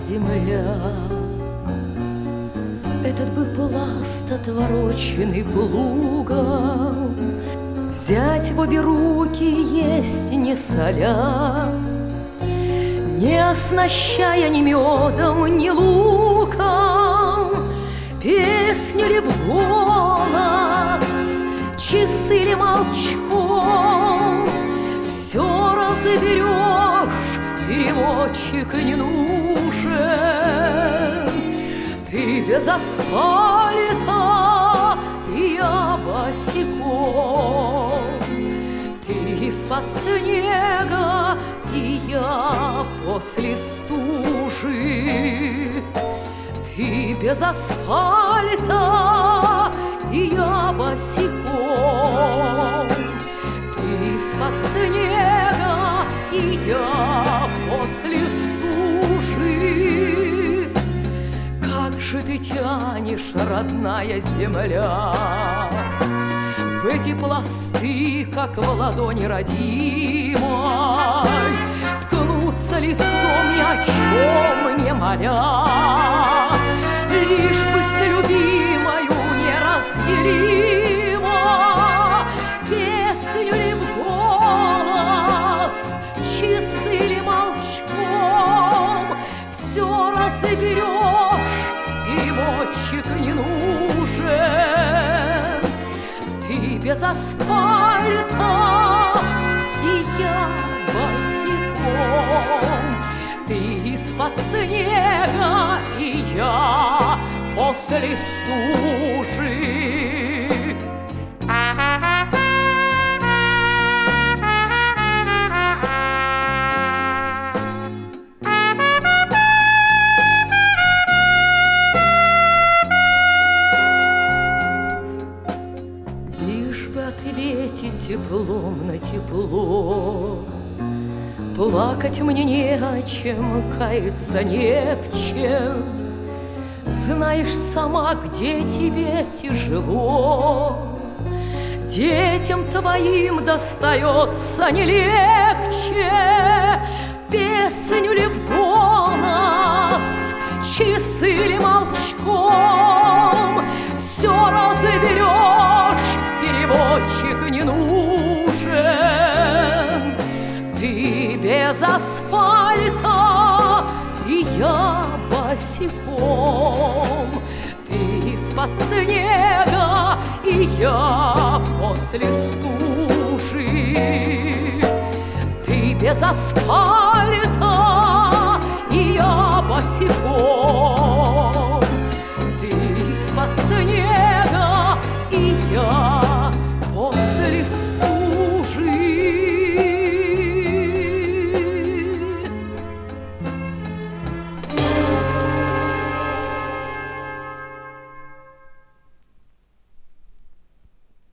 земля. Этот бы пласт, отвороченный плугом, взять в обе руки, есть не соля, не оснащая ни медом, ни луком. Песню ли в голос, часы ли молчком, все разберешь, переводчик не нужен. Ты без асфальта, и я босиком. Ты из-под снега, и я после стужи. Ты без асфальта, и я босиком. Ты из-под снега, и я после стужи. Как же ты тянешь, родная земля, в эти пласты, как в ладони родимой, ткнуться лицом ни о чем не моля, лишь бы с любимою неразделимо. Песню ли в голос, часы ли молчком, все разберешь, переводчик не нужен. Ты без асфальта, и я босиком. Ты из-под снега, и я после стужи. Лишь бы ответить теплом на тепло, плакать мне не о чем, каяться не в чем. Знаешь сама, где тебе тяжело, детям твоим достается не легче. Песню ли в голос, часы ли молчком, все разберешь, переводчик не нужен. Ты без асфальта, и я босиком. Ты из-под снега, и я после стужи. Ты без асфальта,